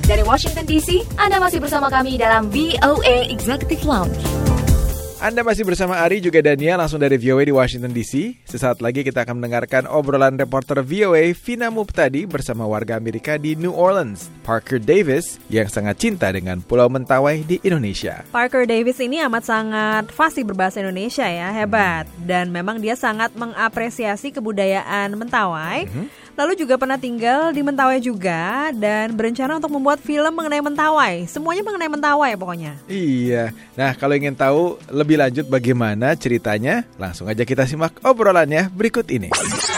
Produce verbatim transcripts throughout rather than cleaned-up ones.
Dari Washington D C, Anda masih bersama kami dalam V O A Executive Lounge. Anda masih bersama Ari juga Dania langsung dari V O A di Washington D C. Sesaat lagi kita akan mendengarkan obrolan reporter V O A Vina Muptadi bersama warga Amerika di New Orleans, Parker Davis, yang sangat cinta dengan Pulau Mentawai di Indonesia. Parker Davis ini amat sangat fasih berbahasa Indonesia ya, hebat. Dan memang dia sangat mengapresiasi kebudayaan Mentawai. Mm-hmm. Lalu juga pernah tinggal di Mentawai juga dan berencana untuk membuat film mengenai Mentawai. Semuanya mengenai Mentawai pokoknya. Iya. Nah, kalau ingin tahu lebih lanjut bagaimana ceritanya, langsung aja kita simak obrolannya berikut ini.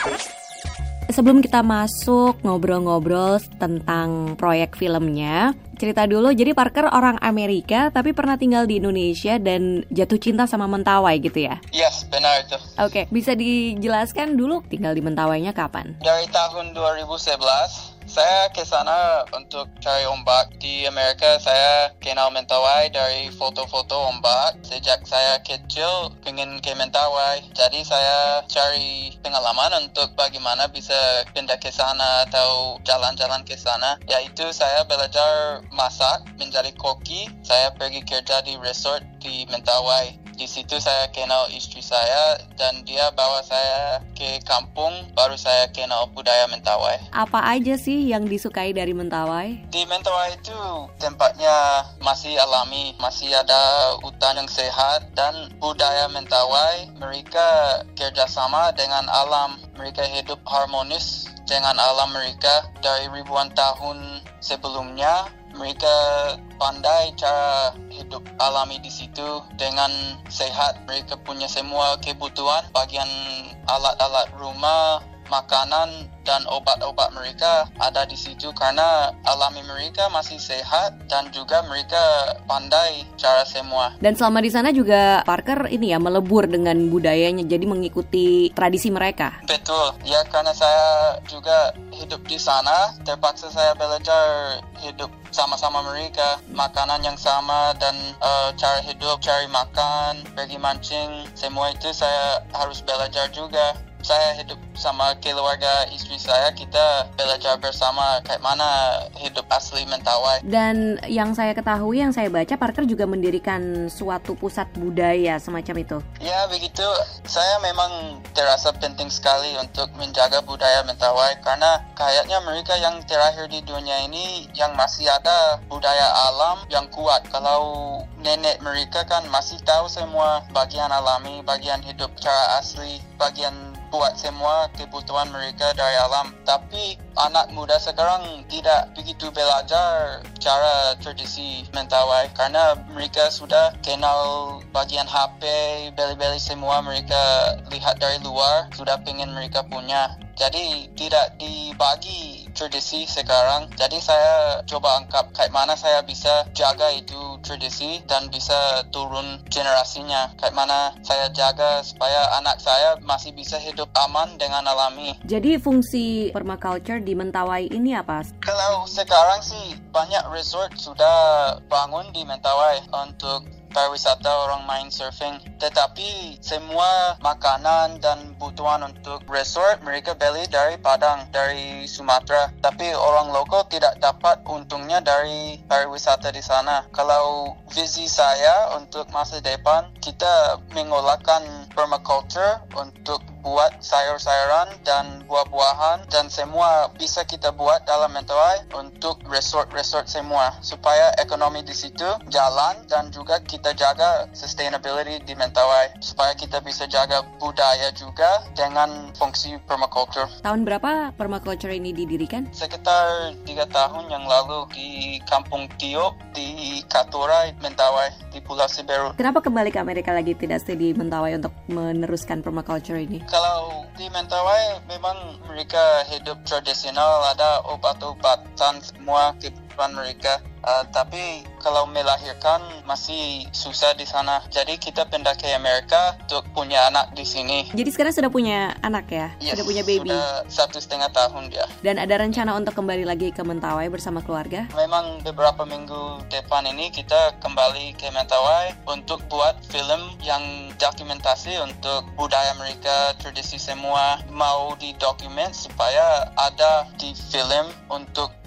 Sebelum kita masuk ngobrol-ngobrol tentang proyek filmnya, cerita dulu, jadi Parker orang Amerika tapi pernah tinggal di Indonesia dan jatuh cinta sama Mentawai gitu ya? Yes, benar itu. Oke, okay. Bisa dijelaskan dulu tinggal di Mentawainya kapan? Dari tahun dua ribu sebelas. Saya ke sana untuk cari ombak. Di Amerika saya kenal Mentawai dari foto-foto ombak. Sejak saya kecil ingin ke Mentawai. Jadi saya cari pengalaman untuk bagaimana bisa pindah ke sana atau jalan-jalan ke sana. Yaitu saya belajar masak, menjadi koki. Saya pergi kerja di resort di Mentawai. Di situ saya kenal istri saya dan dia bawa saya ke kampung, baru saya kenal budaya Mentawai. Apa aja sih yang disukai dari Mentawai? Di Mentawai itu tempatnya masih alami, masih ada hutan yang sehat dan budaya Mentawai, mereka kerjasama dengan alam, mereka hidup harmonis dengan alam mereka dari ribuan tahun sebelumnya. Mereka pandai cara hidup alami di situ dengan sehat. Mereka punya semua kebutuhan, bagian alat-alat rumah, makanan dan obat-obat mereka ada di situ karena alami mereka masih sehat dan juga mereka pandai cara semua. Dan selama di sana juga Parker ini ya melebur dengan budayanya, jadi mengikuti tradisi mereka. Betul, ya karena saya juga hidup di sana, terpaksa saya belajar hidup sama-sama mereka, makanan yang sama dan uh, cara hidup, cari makan, pergi mancing, semua itu saya harus belajar juga. Saya hidup sama keluarga istri saya, kita belajar bersama kayak mana hidup asli Mentawai. Dan yang saya ketahui, yang saya baca, Parker juga mendirikan suatu pusat budaya semacam itu. Ya begitu, saya memang terasa penting sekali untuk menjaga budaya Mentawai karena kayaknya mereka yang terakhir di dunia ini yang masih ada budaya alam yang kuat. Kalau nenek mereka kan masih tahu semua bagian alami, bagian hidup cara asli, bagian buat semua kebutuhan mereka dari alam. Tapi anak muda sekarang tidak begitu belajar cara tradisi Mentawai karena mereka sudah kenal bagian H P, beli-beli semua mereka lihat dari luar, sudah pengen mereka punya. Jadi tidak dibagi tradisi sekarang. Jadi saya coba angkat kayak mana saya bisa jaga itu tradisi dan bisa turun generasinya. Kayak mana saya jaga supaya anak saya masih bisa hidup aman dengan alami. Jadi fungsi permaculture di Mentawai ini apa? Kalau sekarang sih banyak resort sudah bangun di Mentawai untuk pariwisata orang main surfing. Tetapi semua makanan dan kebutuhan untuk resort mereka beli dari Padang, dari Sumatera. Tapi orang lokal tidak dapat untungnya dari pariwisata di sana. Kalau visi saya untuk masa depan, kita mengolahkan permaculture untuk buat sayur-sayuran dan buah-buahan dan semua bisa kita buat dalam Mentawai untuk resort-resort semua supaya ekonomi di situ jalan dan juga kita jaga sustainability di Mentawai supaya kita bisa jaga budaya juga dengan fungsi permaculture. Tahun berapa permaculture ini didirikan? Sekitar tiga tahun yang lalu di Kampung Tiop di Katurai, Mentawai di Pulau Siberut. Kenapa kembali ke Amerika lagi, tidak stay di Mentawai untuk meneruskan permaculture ini? Kalau di Mentawai memang mereka hidup tradisional, ada obat-obatan semua kebutuhan mereka. Uh, tapi kalau melahirkan masih susah di sana. Jadi kita pindah ke Amerika untuk punya anak di sini. Jadi sekarang sudah punya anak ya? Yes, sudah punya baby? Sudah satu setengah tahun dia. Dan ada rencana untuk kembali lagi ke Mentawai bersama keluarga? Memang beberapa minggu depan ini kita kembali ke Mentawai untuk buat film yang dokumentasi untuk budaya mereka, tradisi semua. Mau didokumen supaya ada di film untuk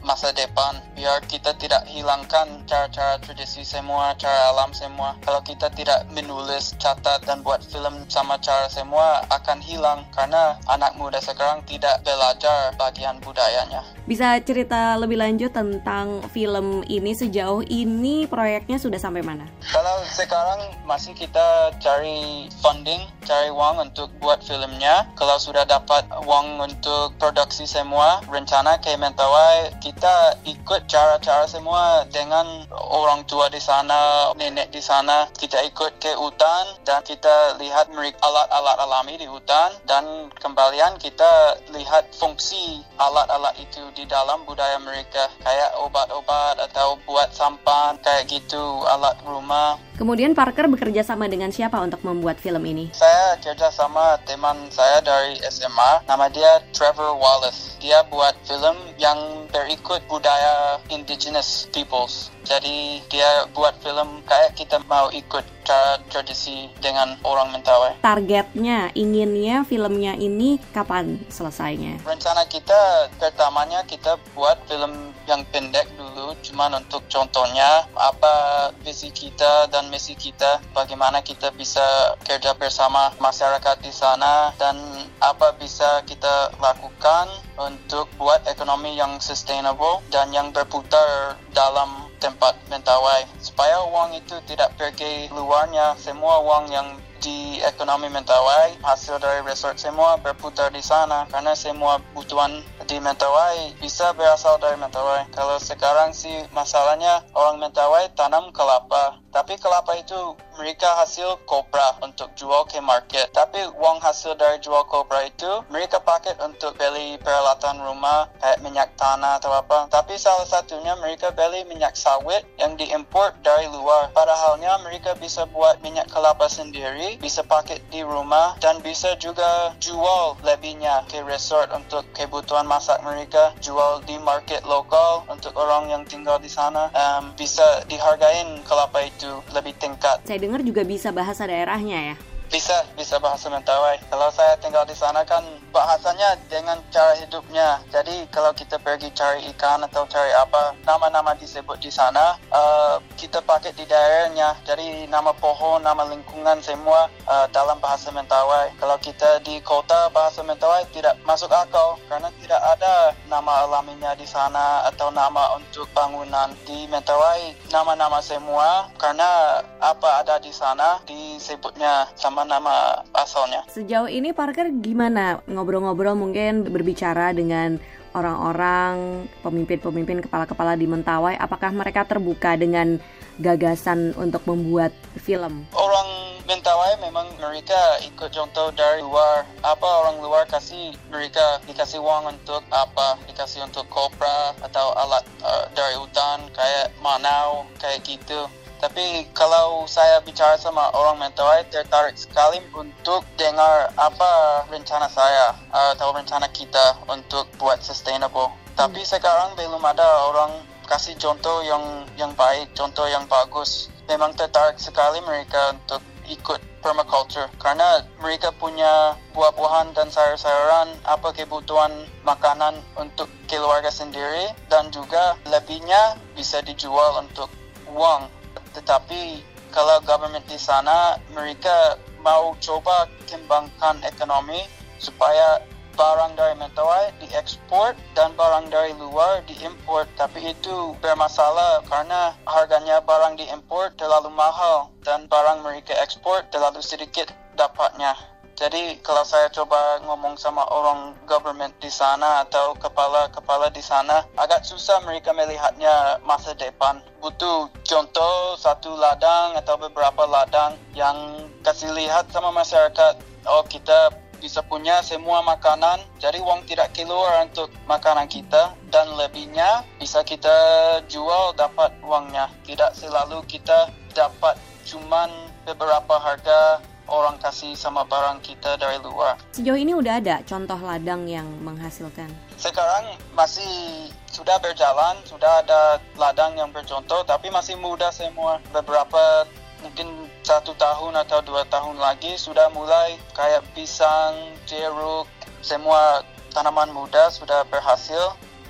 masa depan, biar kita tidak hilangkan cara-cara tradisi semua, cara alam semua. Kalau kita tidak menulis, catat dan buat film sama cara semua, akan hilang karena anak muda sekarang tidak belajar bagian budayanya. Bisa cerita lebih lanjut tentang film ini, sejauh ini proyeknya sudah sampai mana? Kalau sekarang masih kita cari funding, cari uang untuk buat filmnya. Kalau sudah dapat uang untuk produksi semua, rencana ke Mentawai, kita ikut cara-cara semua dengan orang tua di sana, nenek di sana. Kita ikut ke hutan dan kita lihat mereka alat-alat alami di hutan, dan kembalian kita lihat fungsi alat-alat itu di dalam budaya mereka, kayak obat-obat atau buat sampan, kayak gitu, alat rumah. Kemudian Parker bekerja sama dengan siapa untuk membuat film ini? Saya kerja sama teman saya dari S M A, nama dia Trevor Wallace. Dia buat film yang berikut budaya indigenous peoples. Jadi dia buat film kayak kita mau ikut cara tradisi dengan orang Mentawai. Targetnya, inginnya filmnya ini kapan selesainya? Rencana kita pertamanya kita buat film yang pendek dulu, cuman untuk contohnya apa visi kita dan misi kita, bagaimana kita bisa kerja bersama masyarakat di sana, dan apa bisa kita lakukan untuk buat ekonomi yang sustainable dan yang berputar dalam tempat Mentawai, supaya uang itu tidak pergi luarnya. Semua uang yang di ekonomi Mentawai, hasil dari resort semua berputar di sana, karena semua kebutuhan di Mentawai bisa berasal dari Mentawai. Kalau sekarang sih masalahnya orang Mentawai tanam kelapa, tapi kelapa itu mereka hasil kopra untuk jual ke market. Tapi uang hasil dari jual kopra itu mereka pakai untuk beli peralatan rumah kayak minyak tanah atau apa. Tapi salah satunya mereka beli minyak sawit yang diimport dari luar. Padahalnya mereka bisa buat minyak kelapa sendiri, bisa pakai di rumah, dan bisa juga jual lebihnya ke resort untuk kebutuhan masak mereka, jual di market lokal untuk orang yang tinggal di sana. Um, bisa dihargain kelapa itu lebih tingkat. Saya dengar juga bisa bahasa daerahnya ya? Bisa, bisa bahasa Mentawai. Kalau saya tinggal di sana kan bahasanya dengan cara hidupnya. Jadi kalau kita pergi cari ikan atau cari apa, nama-nama disebut di sana, uh, kita pakai di daerahnya. Jadi nama pohon, nama lingkungan semua uh, dalam bahasa Mentawai. Kalau kita di kota, bahasa Mentawai tidak masuk akal karena tidak ada nama alaminya di sana atau nama untuk bangunan. Di Mentawai nama-nama semua karena apa ada di sana disebutnya sama nama asalnya. Sejauh ini Parker gimana ngobrol-ngobrol, mungkin berbicara dengan orang-orang, pemimpin-pemimpin, kepala-kepala di Mentawai? Apakah mereka terbuka dengan gagasan untuk membuat film? Orang Mentawai memang mereka ikut contoh dari luar. Apa orang luar kasih mereka, dikasih uang untuk apa, dikasih untuk kopra atau alat uh, dari hutan kayak manau, kayak gitu. Tapi kalau saya bicara sama orang Mentawai, tertarik sekali untuk dengar apa rencana saya atau rencana kita untuk buat sustainable. Tapi sekarang belum ada orang kasih contoh yang yang baik, contoh yang bagus. Memang tertarik sekali mereka untuk ikut permaculture karena mereka punya buah-buahan dan sayur-sayuran, apa kebutuhan makanan untuk keluarga sendiri, dan juga lebihnya bisa dijual untuk uang. Tetapi kalau government di sana, mereka mau coba kembangkan ekonomi supaya barang dari Mentawai diekspor dan barang dari luar diimport. Tapi itu bermasalah karena harganya barang diimport terlalu mahal dan barang mereka ekspor terlalu sedikit dapatnya. Jadi kalau saya coba ngomong sama orang government di sana atau kepala-kepala di sana, agak susah mereka melihatnya masa depan. Butuh contoh satu ladang atau beberapa ladang yang kasih lihat sama masyarakat, oh kita bisa punya semua makanan, jadi uang tidak keluar untuk makanan kita, dan lebihnya bisa kita jual dapat uangnya. Tidak selalu kita dapat cuman beberapa harga orang kasih sama barang kita dari luar. Sejauh ini udah ada contoh ladang yang menghasilkan? Sekarang masih sudah berjalan, sudah ada ladang yang bercontoh, tapi masih muda semua. Beberapa mungkin satu tahun atau dua tahun lagi sudah mulai kayak pisang, jeruk, semua tanaman muda sudah berhasil.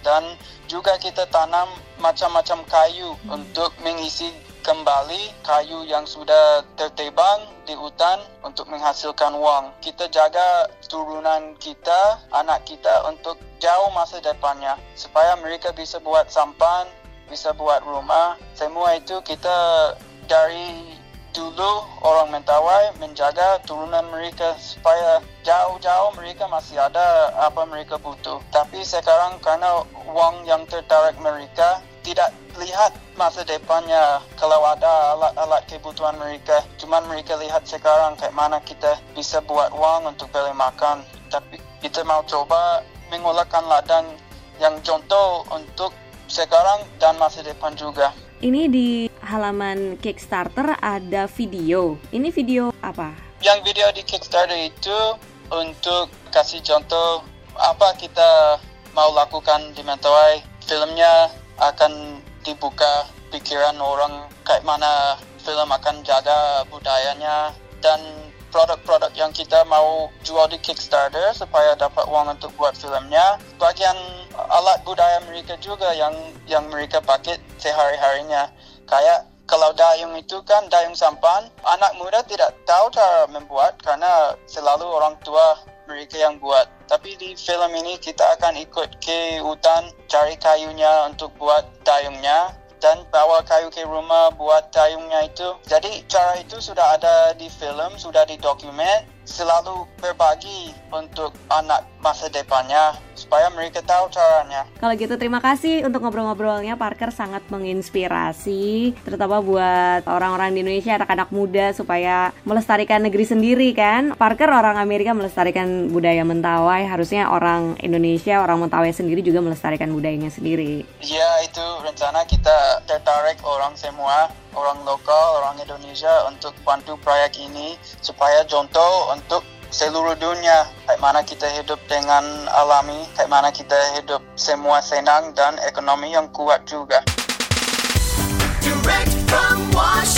Dan juga kita tanam macam-macam kayu untuk mengisi kembali kayu yang sudah tertebang di hutan untuk menghasilkan wang. Kita jaga turunan kita, anak kita untuk jauh masa depannya supaya mereka bisa buat sampan, bisa buat rumah. Semua itu kita dari dulu orang Mentawai menjaga turunan mereka supaya jauh-jauh mereka masih ada apa mereka butuh. Tapi sekarang karena wang yang tertarik mereka tidak lihat masa depannya kalau ada alat-alat kebutuhan mereka. Cuma mereka lihat sekarang kayak mana kita bisa buat wang untuk beli makan. Tapi kita mau coba mengolahkan ladang yang contoh untuk sekarang dan masa depan juga. Ini di halaman Kickstarter ada video. Ini video apa? Yang video di Kickstarter itu untuk kasih contoh apa kita mau lakukan di Mentawai. Filmnya akan dibuka pikiran orang kayak mana film akan jaga budayanya dan produk-produk yang kita mau jual di Kickstarter supaya dapat uang untuk buat filmnya. Bagian alat budaya mereka juga yang yang mereka pakai sehari-harinya. Kayak kalau dayung itu kan dayung sampan, anak muda tidak tahu cara membuat karena selalu orang tua mereka yang buat. Tapi di film ini kita akan ikut ke hutan, cari kayunya untuk buat dayungnya dan bawa kayu ke rumah buat dayungnya itu. Jadi cara itu sudah ada di film, sudah didokumen, selalu berbagi untuk anak masa depannya supaya mereka tahu caranya. Kalau gitu terima kasih untuk ngobrol-ngobrolnya, Parker sangat menginspirasi, terutama buat orang-orang di Indonesia, anak-anak muda supaya melestarikan negeri sendiri kan. Parker orang Amerika melestarikan budaya Mentawai, harusnya orang Indonesia, orang Mentawai sendiri juga melestarikan budayanya sendiri. Ya, itu rencana kita tertarik orang semua, orang lokal, orang Indonesia untuk bantu proyek ini supaya contoh untuk seluruh dunia, kayak mana kita hidup dengan alami, kayak mana kita hidup semua senang dan ekonomi yang kuat juga. Direct from Washington.